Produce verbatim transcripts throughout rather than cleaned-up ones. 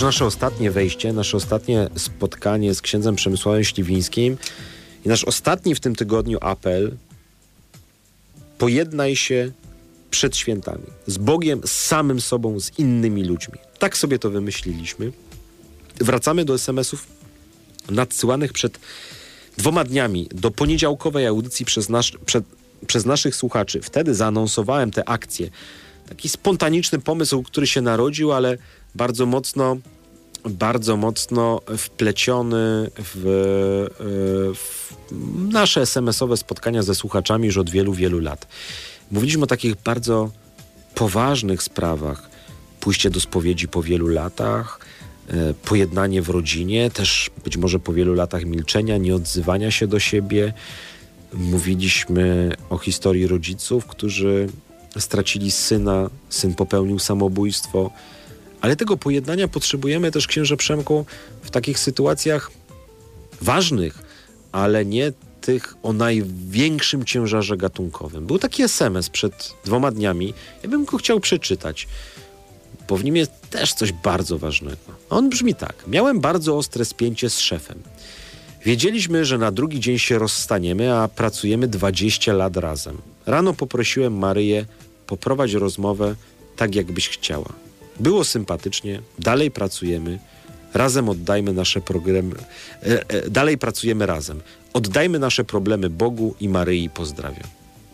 nasze ostatnie wejście, nasze ostatnie spotkanie z księdzem Przemysławem Śliwińskim i nasz ostatni w tym tygodniu apel: pojednaj się przed świętami. Z Bogiem, z samym sobą, z innymi ludźmi. Tak sobie to wymyśliliśmy. Wracamy do es em esów nadsyłanych przed dwoma dniami do poniedziałkowej audycji przez, nasz, przed, przez naszych słuchaczy. Wtedy zaanonsowałem tę akcję. Taki spontaniczny pomysł, który się narodził, ale bardzo mocno, bardzo mocno wpleciony w, w nasze es em esowe spotkania ze słuchaczami już od wielu, wielu lat. Mówiliśmy o takich bardzo poważnych sprawach. Pójście do spowiedzi po wielu latach, e, pojednanie w rodzinie, też być może po wielu latach milczenia, nieodzywania się do siebie. Mówiliśmy o historii rodziców, którzy stracili syna, syn popełnił samobójstwo. Ale tego pojednania potrzebujemy też, księże Przemku, w takich sytuacjach ważnych, ale nie tych o największym ciężarze gatunkowym. Był taki es em es przed dwoma dniami. Ja bym go chciał przeczytać, bo w nim jest też coś bardzo ważnego. A on brzmi tak. Miałem bardzo ostre spięcie z szefem. Wiedzieliśmy, że na drugi dzień się rozstaniemy, a pracujemy dwadzieścia lat razem. Rano poprosiłem Maryję: poprowadź rozmowę tak, jakbyś chciała. Było sympatycznie, dalej pracujemy, razem oddajmy nasze problemy, e, e, dalej pracujemy razem. Oddajmy nasze problemy Bogu i Maryi, pozdrawiam.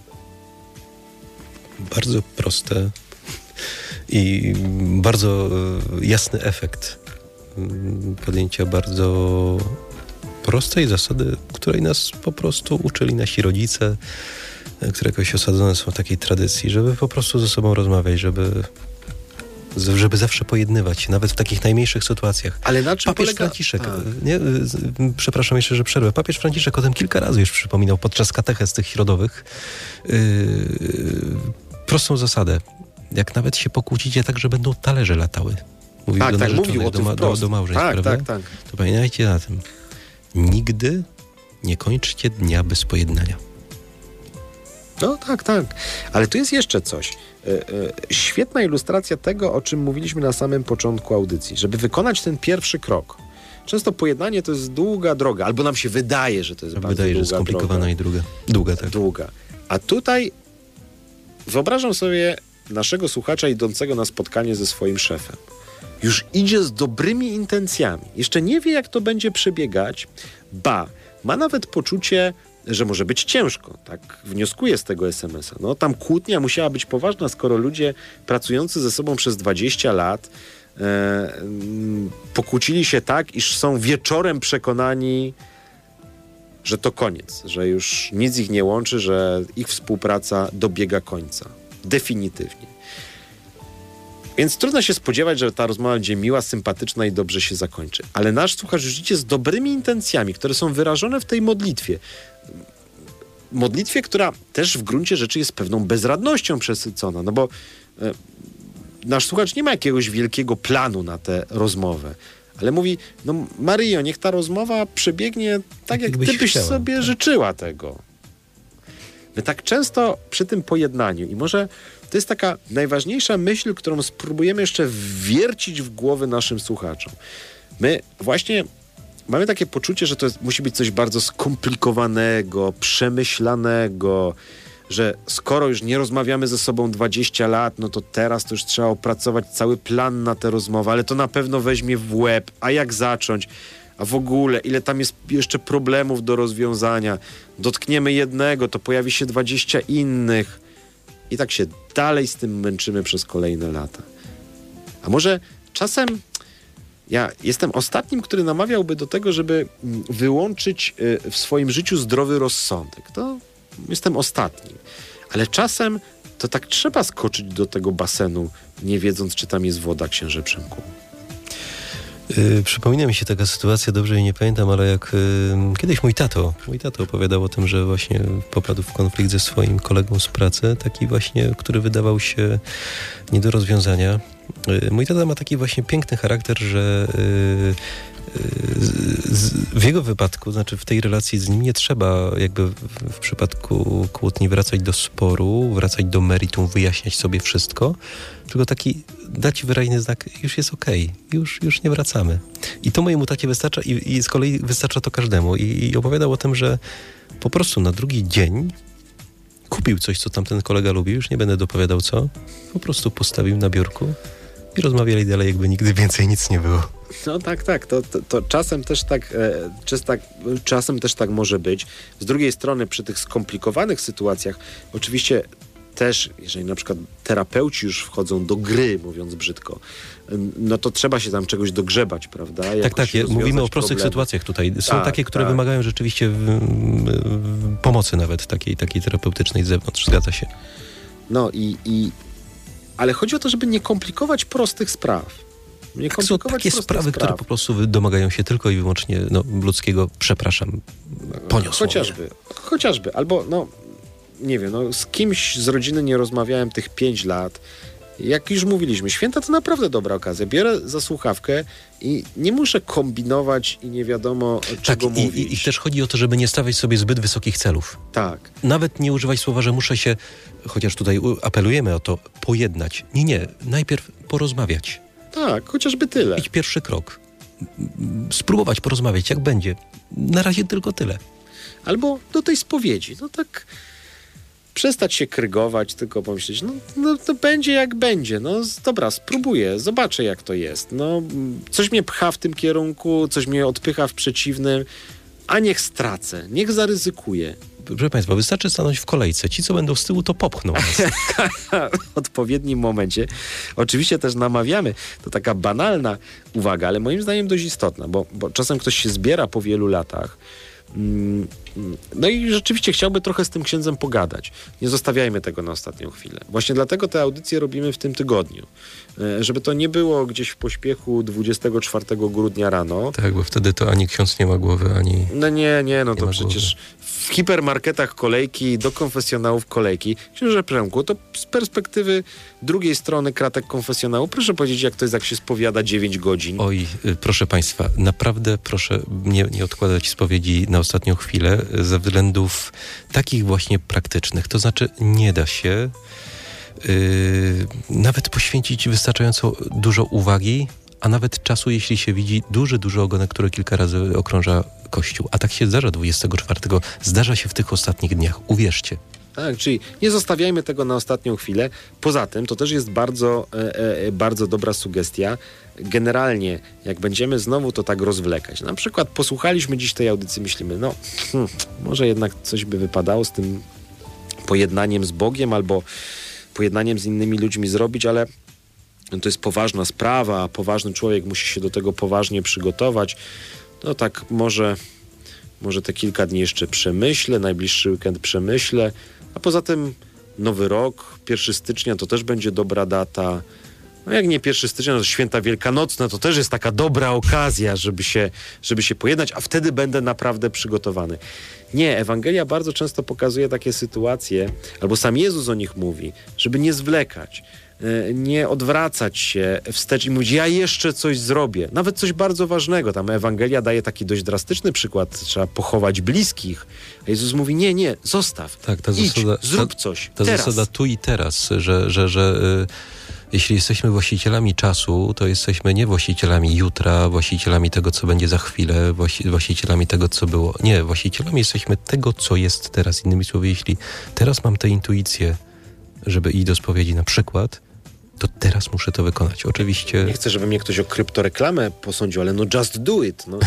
Bardzo proste i bardzo jasny efekt podjęcia bardzo prostej zasady, której nas po prostu uczyli nasi rodzice, które jakoś osadzone są w takiej tradycji, żeby po prostu ze sobą rozmawiać, żeby żeby zawsze pojednywać się, nawet w takich najmniejszych sytuacjach. Ale na czym Papież polega... Franciszek, nie, przepraszam jeszcze, że przerwę, papież Franciszek o tym kilka razy już przypominał podczas katechez tych środowych. Yy, prostą zasadę. Jak nawet się pokłócicie tak, że będą talerze latały. Mówił tak, do tak, mówił o tym do, do, do małżeństw, tak, prawda? tak, tak. To pamiętajcie na tym. Nigdy nie kończcie dnia bez pojednania. No tak, tak. Ale tu jest jeszcze coś. Yy, yy, świetna ilustracja tego, o czym mówiliśmy na samym początku audycji. Żeby wykonać ten pierwszy krok. Często pojednanie to jest długa droga, albo nam się wydaje, że to jest bardzo wydaje, długa że skomplikowana droga. i druga. Długa, tak. Długa. A tutaj wyobrażam sobie naszego słuchacza idącego na spotkanie ze swoim szefem. Już idzie z dobrymi intencjami. Jeszcze nie wie, jak to będzie przebiegać. Ba, ma nawet poczucie, że może być ciężko. Tak wnioskuje z tego es em es a. No, tam kłótnia musiała być poważna, skoro ludzie pracujący ze sobą przez dwadzieścia lat e, m, pokłócili się tak, iż są wieczorem przekonani, że to koniec, że już nic ich nie łączy, że ich współpraca dobiega końca. Definitywnie. Więc trudno się spodziewać, że ta rozmowa będzie miła, sympatyczna i dobrze się zakończy. Ale nasz słuchacz już idzie z dobrymi intencjami, które są wyrażone w tej modlitwie. Modlitwie, która też w gruncie rzeczy jest pewną bezradnością przesycona. No bo e, nasz słuchacz nie ma jakiegoś wielkiego planu na tę rozmowę. Ale mówi: no Maryjo, niech ta rozmowa przebiegnie tak, jak Jakbyś ty byś chciała, sobie tak. życzyła tego. My tak często przy tym pojednaniu, i może to jest taka najważniejsza myśl, którą spróbujemy jeszcze wwiercić w głowy naszym słuchaczom. My właśnie mamy takie poczucie, że to jest, musi być coś bardzo skomplikowanego, przemyślanego, że skoro już nie rozmawiamy ze sobą dwadzieścia lat, no to teraz to już trzeba opracować cały plan na tę rozmowę, ale to na pewno weźmie w łeb, a jak zacząć? A w ogóle, ile tam jest jeszcze problemów do rozwiązania? Dotkniemy jednego, to pojawi się dwadzieścia innych. I tak się dalej z tym męczymy przez kolejne lata. A może czasem ja jestem ostatnim, który namawiałby do tego, żeby wyłączyć w swoim życiu zdrowy rozsądek. To jestem ostatnim. Ale czasem to tak trzeba skoczyć do tego basenu, nie wiedząc, czy tam jest woda, księże Przemku. Yy, przypomina mi się taka sytuacja, dobrze jej nie pamiętam, ale jak yy, kiedyś mój tato, mój tato opowiadał o tym, że właśnie popadł w konflikt ze swoim kolegą z pracy, taki właśnie, który wydawał się nie do rozwiązania. Mój tata ma taki właśnie piękny charakter, że w jego wypadku, znaczy w tej relacji z nim nie trzeba jakby w przypadku kłótni wracać do sporu, wracać do meritum, wyjaśniać sobie wszystko, tylko taki dać wyraźny znak, już jest okej, okay, już, już nie wracamy. I to mojemu tacie wystarcza i, i z kolei wystarcza to każdemu. I, i opowiadał o tym, że po prostu na drugi dzień kupił coś, co tamten kolega lubi, już nie będę dopowiadał co, po prostu postawił na biurku i rozmawiali dalej, jakby nigdy więcej nic nie było. No tak, tak. To, to, to czasem też tak, e, czas tak, czasem też tak może być. Z drugiej strony przy tych skomplikowanych sytuacjach oczywiście też, jeżeli na przykład terapeuci już wchodzą do gry, mówiąc brzydko, no to trzeba się tam czegoś dogrzebać, prawda? Jakoś tak, tak. Mówimy o prostych problemy. Sytuacjach tutaj. Są tak, takie, które tak. wymagają rzeczywiście w, w pomocy nawet takiej, takiej terapeutycznej z zewnątrz. Zgadza się. No i, i... Ale chodzi o to, żeby nie komplikować prostych spraw. Nie tak, są takie sprawy, spraw. które po prostu domagają się tylko i wyłącznie no, ludzkiego, przepraszam, poniosło. Chociażby. Chociażby. Albo, no, nie wiem, no, z kimś z rodziny nie rozmawiałem tych pięć lat. Jak już mówiliśmy, święta to naprawdę dobra okazja. Biorę za słuchawkę i nie muszę kombinować i nie wiadomo czego tak, mówić. I, i też chodzi o to, żeby nie stawiać sobie zbyt wysokich celów. Tak. Nawet nie używać słowa, że muszę się, chociaż tutaj apelujemy o to, pojednać. Nie, nie. Najpierw porozmawiać. Tak, chociażby tyle. Idź pierwszy krok. Spróbować porozmawiać, jak będzie. Na razie tylko tyle. Albo do tej spowiedzi. No tak... Przestać się krygować, tylko pomyśleć, no, no to będzie jak będzie, no dobra, spróbuję, zobaczę jak to jest, no coś mnie pcha w tym kierunku, coś mnie odpycha w przeciwnym, a niech stracę, niech zaryzykuję. Proszę Państwa, wystarczy stanąć w kolejce, ci co będą z tyłu to popchną nas. W odpowiednim momencie. Oczywiście też namawiamy, to taka banalna uwaga, ale moim zdaniem dość istotna, bo, bo czasem ktoś się zbiera po wielu latach. No i rzeczywiście chciałby trochę z tym księdzem pogadać. Nie zostawiajmy tego na ostatnią chwilę. Właśnie dlatego te audycje robimy w tym tygodniu. Żeby to nie było gdzieś w pośpiechu dwudziestego czwartego grudnia rano. Tak, bo wtedy to ani ksiądz nie ma głowy, ani... No nie, nie, no nie to przecież głowy. W hipermarketach kolejki, do konfesjonałów kolejki. Księże Przemku, to z perspektywy drugiej strony kratek konfesjonału, proszę powiedzieć, jak to jest, jak się spowiada dziewięć godzin. Oj, proszę Państwa, naprawdę proszę nie, nie odkładać spowiedzi na ostatnią chwilę ze względów takich właśnie praktycznych. To znaczy nie da się yy, nawet poświęcić wystarczająco dużo uwagi, a nawet czasu, jeśli się widzi duży, duży ogonek, który kilka razy okrąża Kościół. A tak się zdarza dwudziestego czwartego. Zdarza się w tych ostatnich dniach. Uwierzcie. Tak, czyli nie zostawiajmy tego na ostatnią chwilę. Poza tym to też jest bardzo, e, e, bardzo dobra sugestia. Generalnie, jak będziemy znowu to tak rozwlekać. Na przykład posłuchaliśmy dziś tej audycji, myślimy, no hmm, może jednak coś by wypadało z tym pojednaniem z Bogiem albo pojednaniem z innymi ludźmi zrobić, ale to jest poważna sprawa, poważny człowiek musi się do tego poważnie przygotować. No tak może, może te kilka dni jeszcze przemyślę, najbliższy weekend przemyślę, a poza tym nowy rok, pierwszego stycznia to też będzie dobra data. No jak nie pierwszego stycznia, to święta wielkanocne, to też jest taka dobra okazja, żeby się, żeby się pojednać, a wtedy będę naprawdę przygotowany. Nie, Ewangelia bardzo często pokazuje takie sytuacje, albo sam Jezus o nich mówi, żeby nie zwlekać, nie odwracać się wstecz i mówić, ja jeszcze coś zrobię. Nawet coś bardzo ważnego. Tam Ewangelia daje taki dość drastyczny przykład. Trzeba pochować bliskich. A Jezus mówi, nie, nie, zostaw. Tak, ta idź, zasada, zrób ta, coś. Ta teraz. zasada tu i teraz, że, że, że y, jeśli jesteśmy właścicielami czasu, to jesteśmy nie właścicielami jutra, właścicielami tego, co będzie za chwilę, właści, właścicielami tego, co było. Nie, właścicielami jesteśmy tego, co jest teraz. Innymi słowy, jeśli teraz mam tę intuicję, żeby iść do spowiedzi na przykład, to teraz muszę to wykonać. Oczywiście... Nie chcę, żeby mnie ktoś o kryptoreklamę posądził, ale no just do it. No.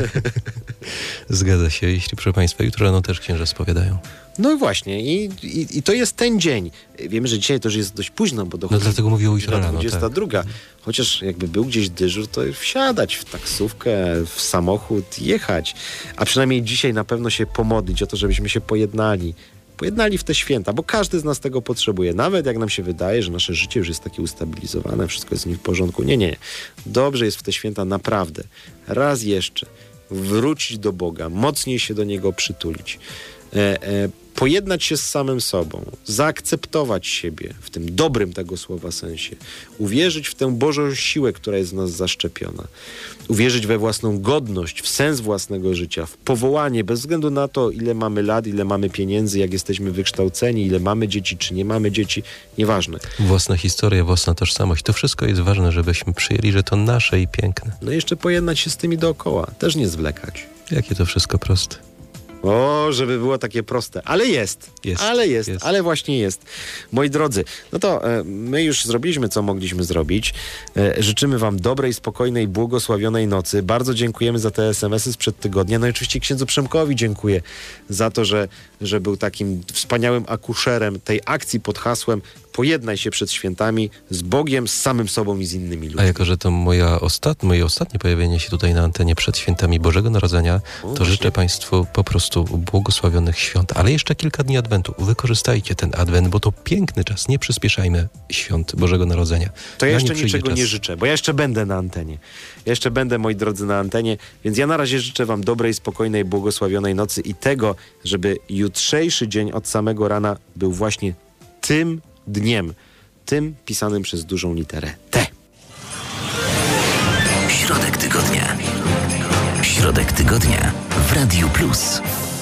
Zgadza się, jeśli proszę Państwa, jutro rano też księża spowiadają. No i właśnie, i, i, i to jest ten dzień. Wiemy, że dzisiaj to już jest dość późno, bo dochodzi... No dlatego mówię o jutro rano, dwudziesta druga. Tak. Chociaż jakby był gdzieś dyżur, to wsiadać w taksówkę, w samochód, jechać. A przynajmniej dzisiaj na pewno się pomodlić o to, żebyśmy się pojednali. Pojednali w te święta, bo każdy z nas tego potrzebuje. Nawet jak nam się wydaje, że nasze życie już jest takie ustabilizowane, wszystko jest w nim w porządku. Nie, nie. Dobrze jest w te święta naprawdę. Raz jeszcze wrócić do Boga, mocniej się do Niego przytulić. E, e, pojednać się z samym sobą, zaakceptować siebie w tym dobrym tego słowa sensie, uwierzyć w tę Bożą siłę, która jest w nas zaszczepiona, uwierzyć we własną godność, w sens własnego życia, w powołanie, bez względu na to, ile mamy lat, ile mamy pieniędzy, jak jesteśmy wykształceni, ile mamy dzieci, czy nie mamy dzieci, nieważne. Własna historia, własna tożsamość, to wszystko jest ważne, żebyśmy przyjęli, że to nasze i piękne. No i jeszcze pojednać się z tymi dookoła, też nie zwlekać. Jakie to wszystko proste. O, żeby było takie proste. Ale jest. Jest, ale jest, jest. ale właśnie jest. Moi drodzy, no to e, my już zrobiliśmy, co mogliśmy zrobić. E, życzymy wam dobrej, spokojnej, błogosławionej nocy. Bardzo dziękujemy za te es em esy sprzed tygodnia. No i oczywiście księdzu Przemkowi dziękuję za to, że, że był takim wspaniałym akuszerem tej akcji pod hasłem pojednaj się przed świętami z Bogiem, z samym sobą i z innymi ludźmi. A jako, że to moja ostat... moje ostatnie pojawienie się tutaj na antenie przed świętami Bożego Narodzenia, O, to właśnie. życzę Państwu po prostu błogosławionych świąt. Ale jeszcze kilka dni Adwentu. Wykorzystajcie ten Adwent, bo to piękny czas. Nie przyspieszajmy świąt Bożego Narodzenia. To ja Na jeszcze nie przyjdzie niczego czas. nie życzę, bo ja jeszcze będę na antenie. Ja jeszcze będę, moi drodzy, na antenie, więc ja na razie życzę wam dobrej, spokojnej, błogosławionej nocy i tego, żeby jutrzejszy dzień od samego rana był właśnie tym dniem, tym pisanym przez dużą literę T. Środek tygodnia. Środek tygodnia w Radiu Plus.